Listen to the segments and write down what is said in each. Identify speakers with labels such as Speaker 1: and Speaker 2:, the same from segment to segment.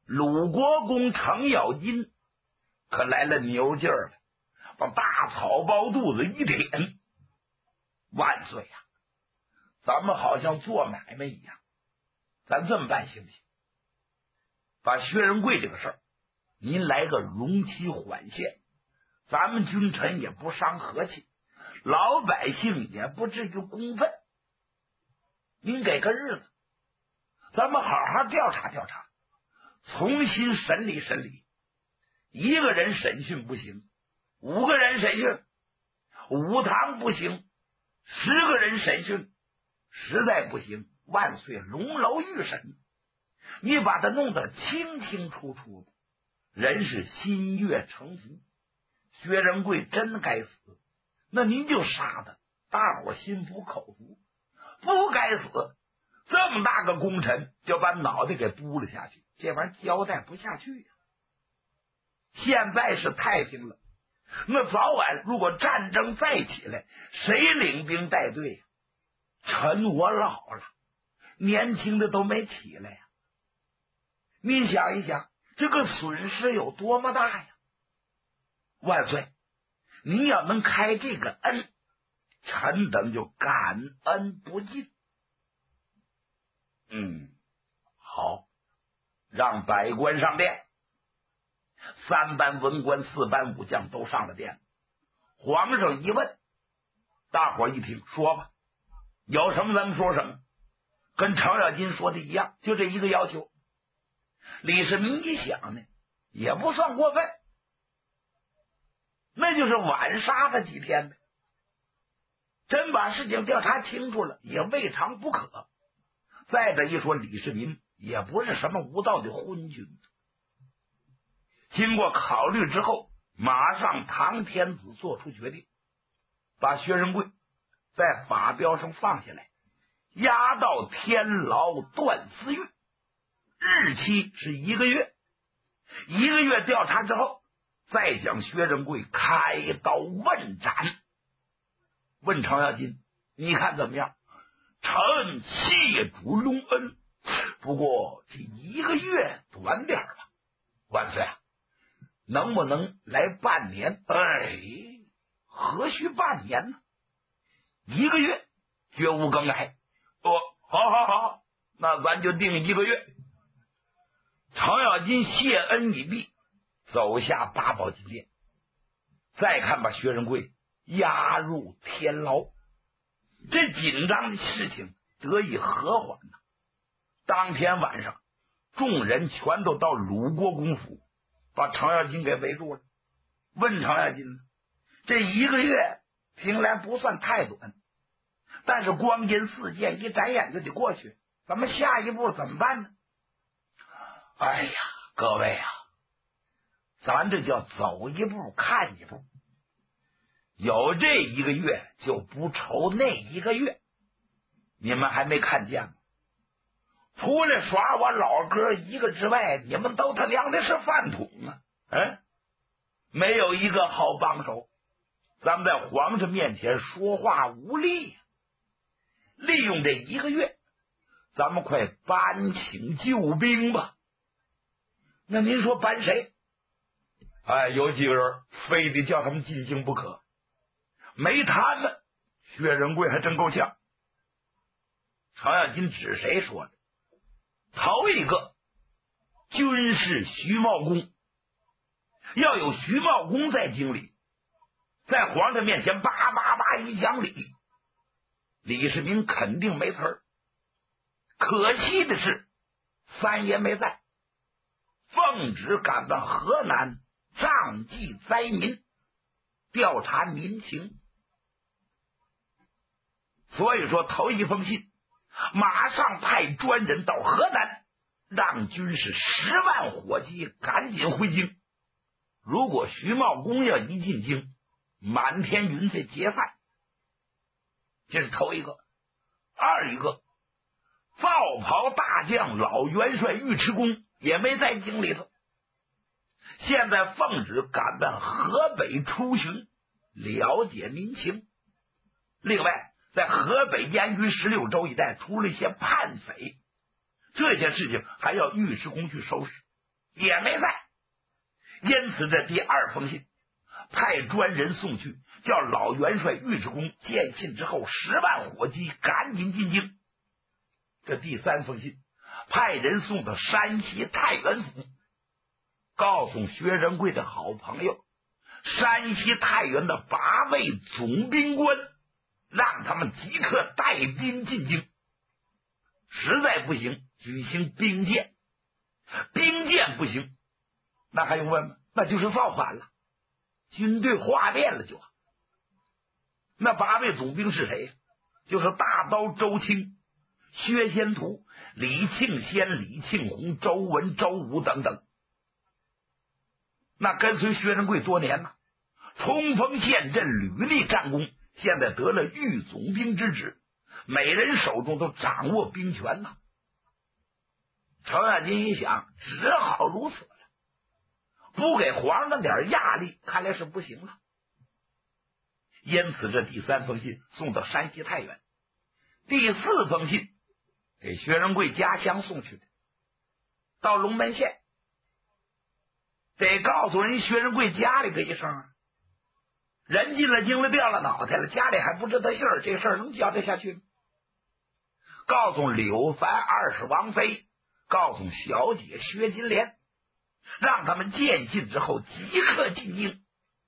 Speaker 1: 鲁国公程咬金可来了牛劲儿了，把大草包肚子一点，万岁呀！咱们好像做买卖一样，咱这么办行不行？把薛仁贵这个事儿，您来个容期缓限，咱们君臣也不伤和气，老百姓也不至于公愤。您给个日子，咱们好好调查调查，重新审理审理。一个人审讯不行，5个人审讯，武堂不行，10个人审讯，实在不行，万岁龙楼御审。你把他弄得清清楚楚的，人是心悦诚服。薛仁贵真该死，那您就杀他，大伙心服口服。不该死，这么大个功臣就把脑袋给嘟了下去，这玩意儿交代不下去呀。现在是太平了，那早晚如果战争再起来，谁领兵带队呀？臣我老了，年轻的都没起来呀。您想一想，这个损失有多么大呀！万岁，您要能开这个恩，臣等就感恩不尽。好，让百官上殿。3班文官4班武将都上了殿。皇上一问，大伙一听，说吧，有什么咱们说什么，跟程咬金说的一样，就这一个要求。李世民一想呢，也不算过分，那就是晚杀他几天呗。真把事情调查清楚了，也未尝不可。再者一说，李世民也不是什么无道的昏君。经过考虑之后，马上唐天子做出决定，把薛仁贵在法镖上放下来，押到天牢断司狱，日期是1个月。1个月调查之后，再将薛仁贵开刀问斩。问程咬金，你看怎么样？臣谢主隆恩，不过这1个月短点吧。万岁啊，能不能来半年？何须半年呢？1个月绝无更改。好，那咱就定1个月。程咬金谢恩已毕，走下八宝金殿，再看把薛仁贵押入天牢。这紧张的事情得以和缓了。当天晚上，众人全都到鲁国公府，把程咬金给围住了。问程咬金，这1个月听来不算太短，但是光阴似箭，一眨眼就得过去，咱们下一步怎么办呢？哎呀，各位啊，咱这叫走一步看一步，有这1个月就不愁那1个月。你们还没看见吗？除了耍我老哥一个之外，你们都他娘的是饭桶啊！没有一个好帮手，咱们在皇上面前说话无力呀。利用这1个月，咱们快搬请救兵吧。那您说搬谁？有几个人非得叫他们进京不可，没他们，薛仁贵还真够呛。程咬金指谁说的？头一个军师徐茂公，要有徐茂公在京里，在皇上面前叭叭叭一讲理，李世民肯定没词儿。可惜的是三爷没在，奉旨赶到河南仗济灾民，调查民情。所以说头一封信马上派专人到河南，让军士10万火急赶紧回京。如果徐茂公要一进京，满天云彩皆散。这是头一个。二一个，皂袍大将老元帅尉迟恭也没在京里头，现在奉旨赶到河北出巡，了解民情。另外在河北燕云16州一带出了一些叛匪，这些事情还要尉迟恭去收拾。 也没在。因此这第二封信派专人送去，叫老元帅尉迟恭见信之后10万火急，赶紧进京。这第三封信派人送到山西太原府，告诉薛仁贵的好朋友山西太原的8位总兵官，让他们即刻带兵进京。实在不行举行兵谏，兵谏不行那还用问吗？那就是造反了，军队哗变了就。那8位总兵是谁？就是大刀周青、薛先图、李庆先、李庆红、周文、周武等等。那跟随薛仁贵多年了，冲锋陷阵，屡立战功，现在得了御总兵之职，每人手中都掌握兵权呐。程咬金一想，只好如此了，不给皇上点压力，看来是不行了。因此这第三封信送到山西太原，第4封信给薛仁贵家乡送去的，到龙门县，得告诉人薛仁贵家里个一声啊，人进了京了，掉了脑袋了，家里还不知道信儿，这事儿能交代下去吗？告诉柳凡20王妃，告诉小姐薛金莲，让他们见信之后即刻进京。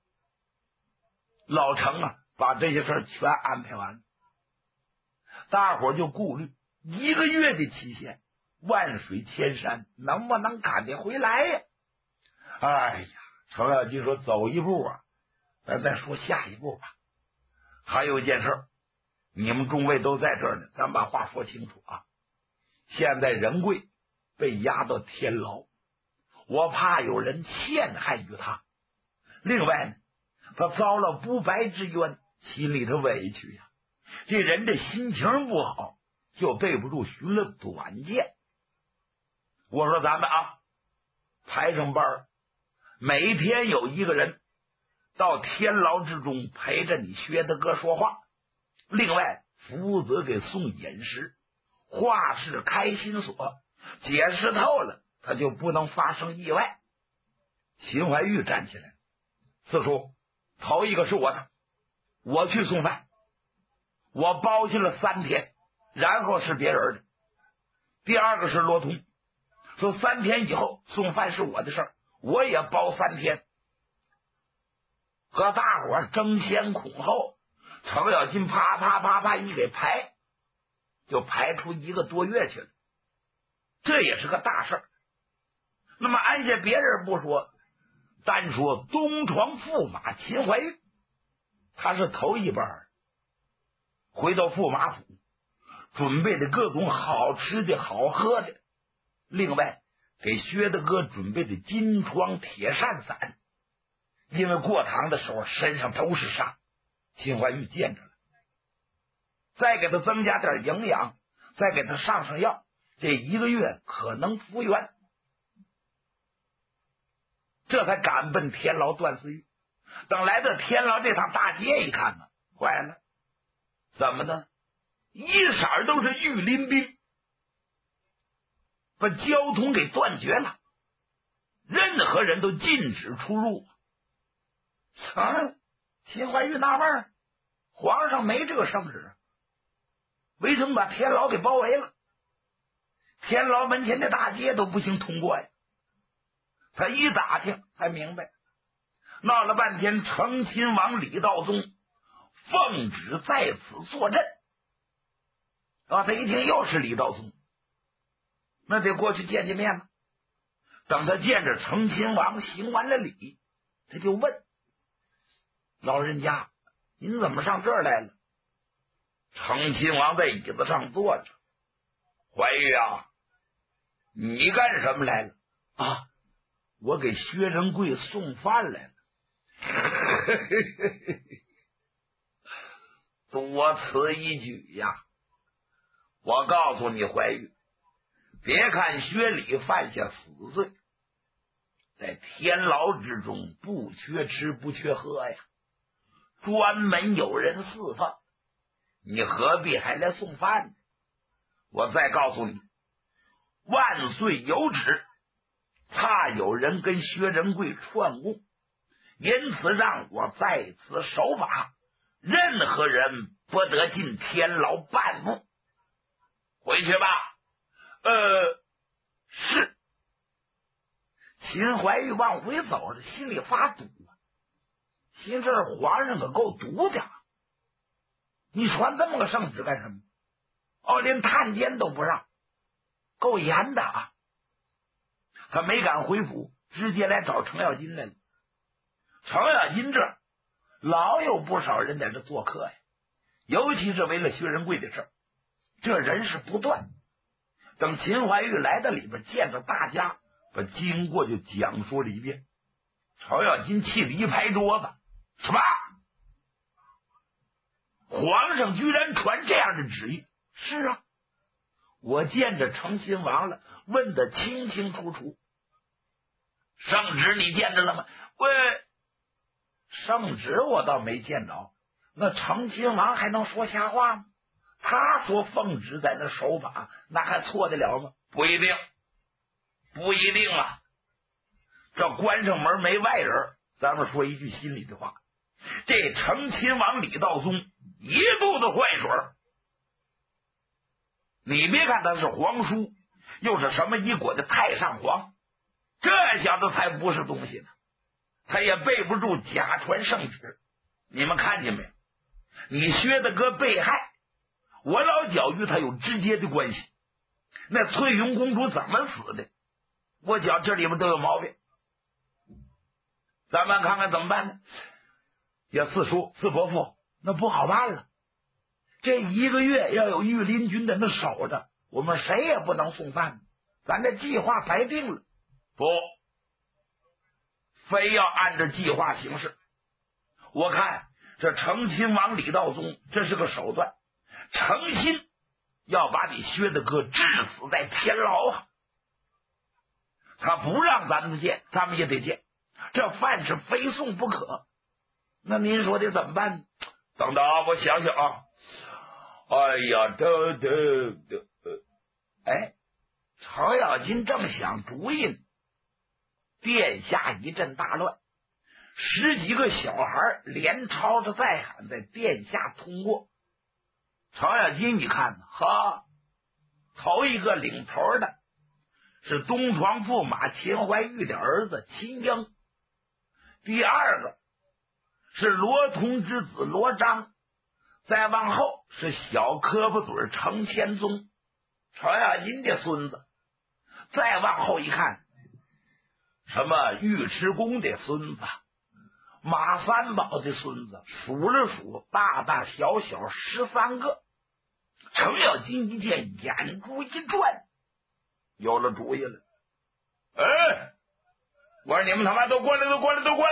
Speaker 1: 老程啊，把这些事儿全安排完了，大伙就顾虑1个月的期限，万水千山，能不能赶得回来呀？哎呀，程咬金说走一步啊，咱再说下一步吧。还有一件事，你们众位都在这儿呢，咱把话说清楚啊。现在仁贵被押到天牢，我怕有人陷害于他。另外呢，他遭了不白之冤，心里头委屈呀。这人的心情不好，就背不住寻了短见。我说咱们啊，排上班，每天有1个人到天牢之中陪着你薛大哥说话，另外负责给送饮食，话事开心锁，解释透了他就不能发生意外。秦怀玉站起来，四叔，头一个是我的，我去送饭，我包下了3天，然后是别人的。第二个是罗通，说3天以后送饭是我的事儿，我也包3天。和大伙争先恐后，程咬金啪啪啪啪一给排，就排出1个多月去了，这也是个大事儿。那么按下别人不说，单说东床驸马秦怀玉，他是头一班，回到驸马府准备的各种好吃的好喝的，另外给薛大哥准备的金疮铁扇伞，因为过堂的时候身上都是伤，秦怀玉见着了，再给他增加点营养，再给他上药，这1个月可能复原，这才赶奔天牢段思玉。等来到天牢这趟大街一看呢，坏了，怎么呢？一色都是御林兵，把交通给断绝了，任何人都禁止出入。秦怀玉纳闷，皇上没这个圣旨，为什么把天牢给包围了？天牢门前的大街都不行通过呀。他一打听才明白，闹了半天成亲王李道宗奉旨在此坐镇啊！他一听又是李道宗，那得过去见见面了。等他见着成亲王行完了礼，他就问老人家，您怎么上这儿来了？成亲王在椅子上坐着，怀玉啊，你干什么来了？啊，我给薛仁贵送饭来了。多此一举呀！我告诉你怀玉，别看薛礼犯下死罪，在天牢之中不缺吃不缺喝呀，专门有人侍奉，你何必还来送饭呢？我再告诉你，万岁有旨，差怕有人跟薛仁贵串供，因此让我在此守法，任何人不得进天牢半步。回去吧。是。秦怀玉往回走着，心里发堵啊，心这皇上可够毒的，你传这么个圣旨干什么？连探监都不让，够严的啊！他没敢回府，直接来找程咬金来了。程咬金这老有不少人在这做客呀，尤其是为了薛仁贵的事，这人是不断。等秦怀玉来到里边，见着大家，把经过就讲述了一遍。程咬金气得一拍桌子：什么？皇上居然传这样的旨意？是啊，我见着成亲王了，问得清清楚楚。圣旨你见着了吗？圣旨我倒没见着，那成亲王还能说瞎话吗？他说奉旨在那守法，那还错得了吗？不一定，不一定啊。这关上门没外人，咱们说一句心里的话，这成亲王李道宗一肚子坏水。你别看他是皇叔，又是什么一国的太上皇，这小子才不是东西呢。他也背不住假传圣旨。你们看见没有？你薛大哥被害，我老脚与他有直接的关系。那翠云公主怎么死的？我觉这里边都有毛病。咱们看看怎么办呢？呀，四叔四伯父，那不好办了。这1个月要有御林军在那守着，我们谁也不能送饭，咱这计划白定了。不，非要按照计划行事。我看这成亲王李道宗这是个手段，诚心要把你薛大哥致死在天牢啊！他不让咱们见，咱们也得见，这饭是非送不可。那您说得怎么办呢？等等啊，我想想啊。哎呀，程咬金正想主意呢，殿下一阵大乱，10几个小孩连吵着再喊，在殿下通过。程咬金一看，哈，头一个领头的是东床驸马秦怀玉的儿子秦英，第二个是罗通之子罗章，再往后是小磕巴嘴程千宗，程咬金的孙子。再往后一看，什么尉迟恭的孙子，马三宝的孙子，数了数，大大小小13个。程咬金一见，眼珠一转，有了主意了。我说你们他妈都过来，都过来，都过来！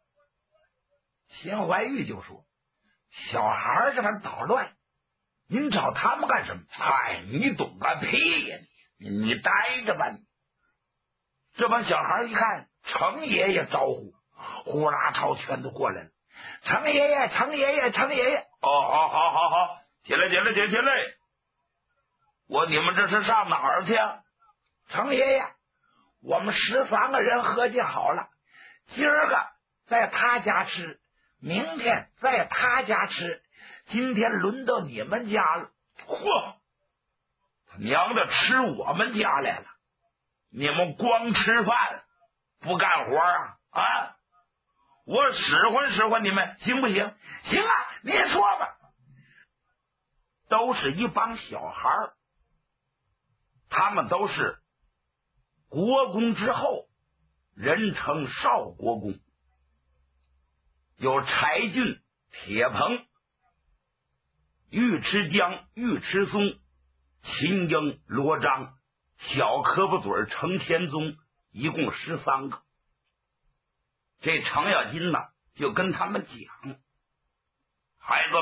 Speaker 1: 秦怀玉就说：小孩这玩捣乱，您找他们干什么？你懂个屁呀！你待着吧你。这帮小孩一看程爷爷招呼，呼啦超全都过来了。程爷爷，程爷爷，程爷爷！好，起来！你们这是上哪儿去啊？程爷爷，我们13个人合计好了，今儿个在他家吃，明天在他家吃，今天轮到你们家了。嚯！他娘的吃我们家来了！你们光吃饭不干活啊？我使唤你们行不行？行啊，您说吧。都是一帮小孩，他们都是国公之后，人称少国公。有柴郡、铁棚、尉迟江、尉迟松、秦英、罗章、小磕巴嘴程千宗，一共13个。这程咬金呢，就跟他们讲：孩子们，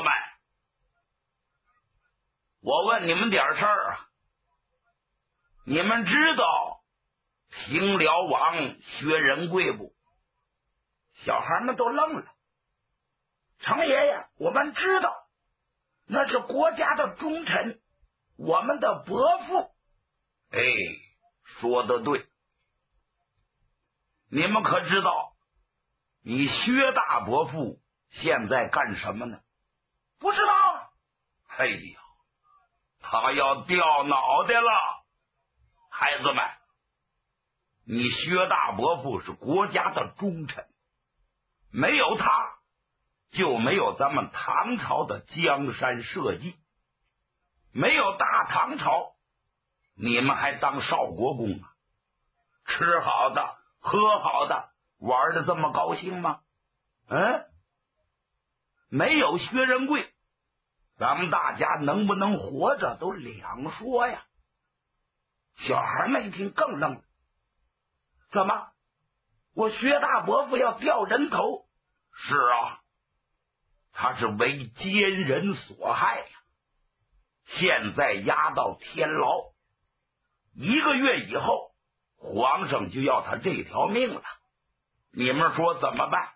Speaker 1: 我问你们点事儿啊，你们知道平辽王薛仁贵不？小孩们都愣了。程爷爷，我们知道，那是国家的忠臣，我们的伯父。说得对， 你们可知道你薛大伯父现在干什么呢？
Speaker 2: 不知道。
Speaker 1: 哎呀，他要掉脑袋了。孩子们，你薛大伯父是国家的忠臣，没有他就没有咱们唐朝的江山社稷，没有大唐朝你们还当少国公啊？吃好的喝好的玩的这么高兴吗？没有薛仁贵，咱们大家能不能活着都两说呀。小孩们一听更愣了，怎么我薛大伯父要掉人头？是啊，他是为奸人所害呀，现在押到天牢，1个月以后皇上就要他这条命了，你们说怎么办？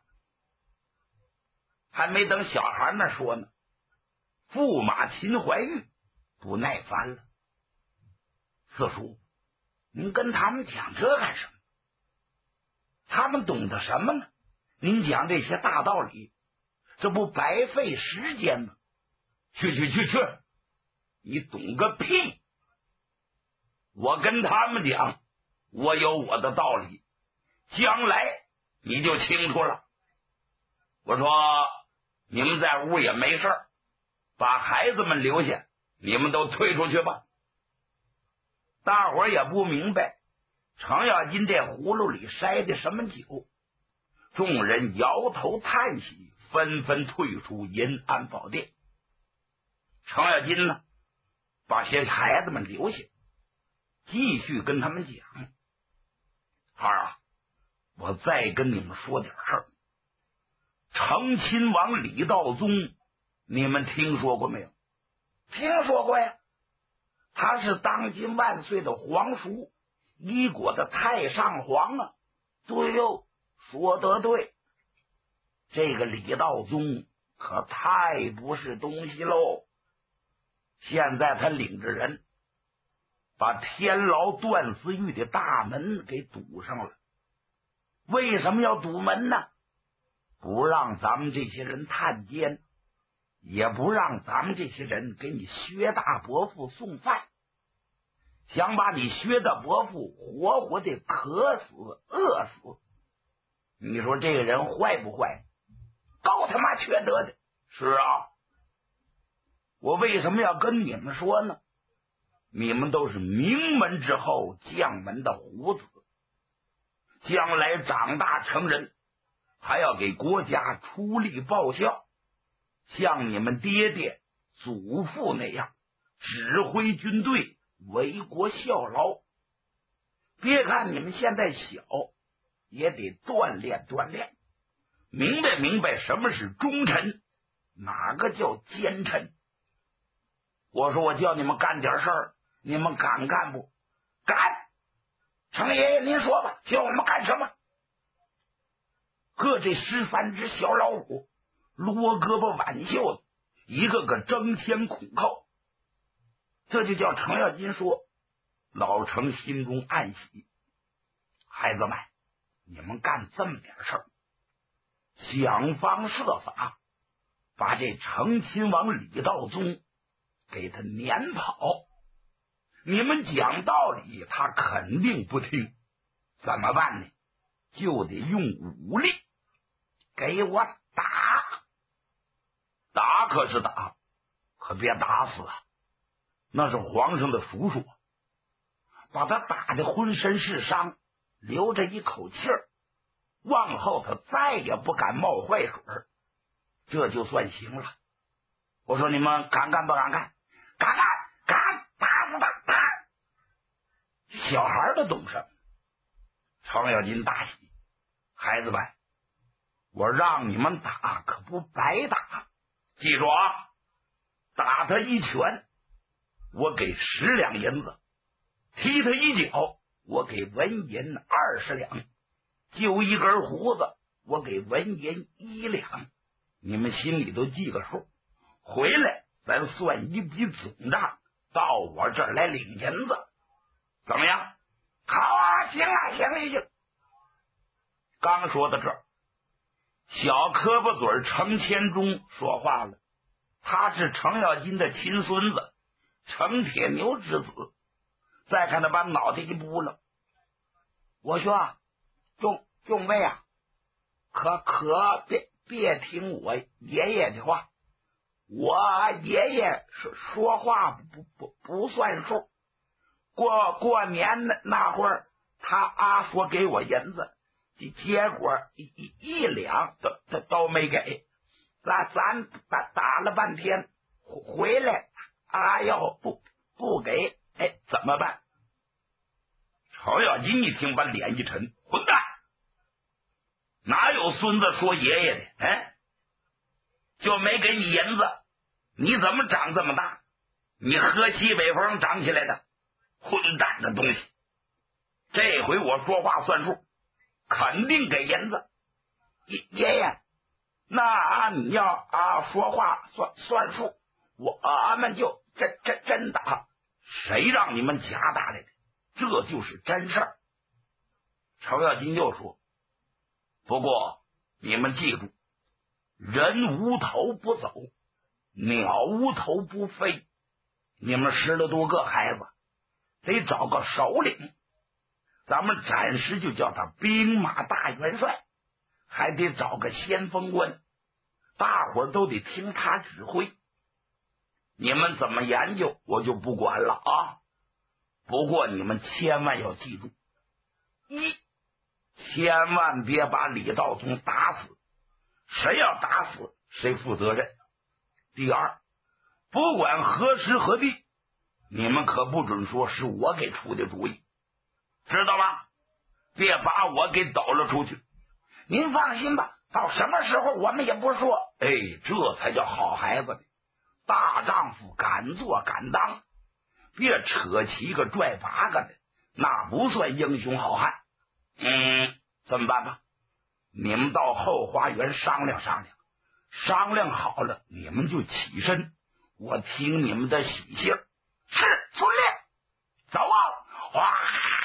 Speaker 1: 还没等小孩们说呢，驸马秦怀玉不耐烦了，四叔，您跟他们讲这干什么？他们懂得什么呢？您讲这些大道理，这不白费时间吗？去，你懂个屁！我跟他们讲，我有我的道理，将来你就清楚了。我说你们在屋也没事，把孩子们留下，你们都退出去吧。大伙儿也不明白程咬金这葫芦里塞的什么酒，众人摇头叹息，纷纷退出银安宝殿。程咬金呢，把些孩子们留下，继续跟他们讲：孩儿啊，我再跟你们说点事儿。成亲王李道宗，你们听说过没有？
Speaker 2: 听说过呀，
Speaker 1: 他是当今万岁的皇叔，一国的太上皇啊。
Speaker 2: 对哟，说得对。
Speaker 1: 这个李道宗可太不是东西喽！现在他领着人把天牢段思狱的大门给堵上了。为什么要堵门呢？不让咱们这些人探监，也不让咱们这些人给你薛大伯父送饭，想把你薛大伯父活活的渴死饿死。你说这个人坏不坏？
Speaker 2: 够他妈缺德的。
Speaker 1: 是啊，我为什么要跟你们说呢？你们都是名门之后将门的虎子，将来长大成人还要给国家出力报效，像你们爹爹祖父那样指挥军队为国效劳。别看你们现在小，也得锻炼锻炼，明白什么是忠臣，哪个叫奸臣。我说我叫你们干点事儿，你们敢干不？
Speaker 2: 敢！程爷爷您说吧，叫我们干什么？
Speaker 1: 各这13只小老虎，撸胳膊挽袖子，一个个争先恐后。这就叫程咬金说，老程心中暗喜。孩子们，你们干这么点事儿，想方设法把这成亲王李道宗给他撵跑。你们讲道理他肯定不听，怎么办呢？就得用武力给我打。打可是打，可别打死啊，那是皇上的叔叔，把他打得浑身是伤，留着一口气儿，往后他再也不敢冒坏水，这就算行了。我说你们敢干不敢干？
Speaker 2: 敢干，敢打死他，打！
Speaker 1: 小孩都懂什么？程咬金大喜，孩子们，我让你们打可不白打，记住啊，打他一拳我给10两银子，踢他一脚我给文银20两，揪一根胡子我给文银1两，你们心里都记个数，回来咱算一笔总账，到我这儿来领银子，怎么样？
Speaker 2: 好啊，行啊，行。
Speaker 1: 刚说到这儿，小磕巴嘴程千忠说话了，他是程咬金的亲孙子，程铁牛之子。再看他把脑袋一扑了，我说众位啊，可别听我爷爷的话，我爷爷说话不算数。过年那会儿，他说给我银子，结果一两都没给。咱打了半天回来，要不给，怎么办？程咬金一听，把脸一沉，混蛋！哪有孙子说爷爷的？就没给你银子，你怎么长这么大？你喝西北风长起来的，混蛋的东西！这回我说话算数，肯定给银子。爷爷，那你要说话算数，我们就真打。谁让你们假打来的？这就是真事儿。程咬金又说，不过你们记住，人无头不走，鸟无头不飞。你们10多个孩子，得找个首领，咱们暂时就叫他兵马大元帅，还得找个先锋官，大伙儿都得听他指挥。你们怎么研究我就不管了啊！不过你们千万要记住，千万别把李道宗打死，谁要打死谁负责任。第二，不管何时何地，你们可不准说是我给出的主意，知道吗？别把我给抖了出去。
Speaker 2: 您放心吧，到什么时候我们也不说。
Speaker 1: 这才叫好孩子呢。大丈夫敢做敢当，别扯旗个拽八个的，那不算英雄好汉。这么办吧？你们到后花园商量商量，商量好了你们就起身，我听你们的喜信。
Speaker 2: 是，遵令。
Speaker 1: 走啊！哗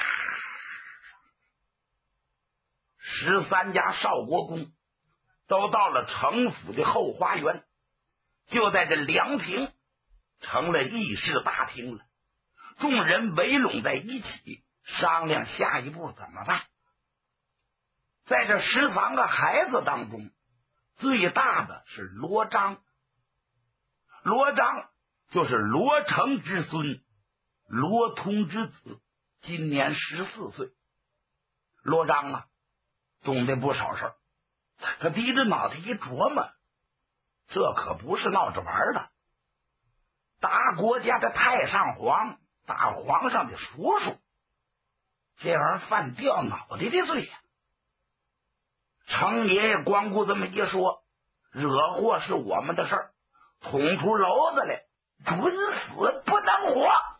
Speaker 1: ！13家少国公都到了程府的后花园，就在这凉亭成了议事大厅了。众人围拢在一起商量下一步怎么办。在这13个孩子当中，最大的是罗章。罗章就是罗成之孙，罗通之子，今年14岁。罗章懂得不少事儿，他低着脑袋一琢磨，这可不是闹着玩的。大国家的太上皇，大皇上的叔叔，这玩意儿犯掉脑袋的罪呀！程爷爷光顾这么一说，惹祸是我们的事儿，捅出篓子来，准死不能活。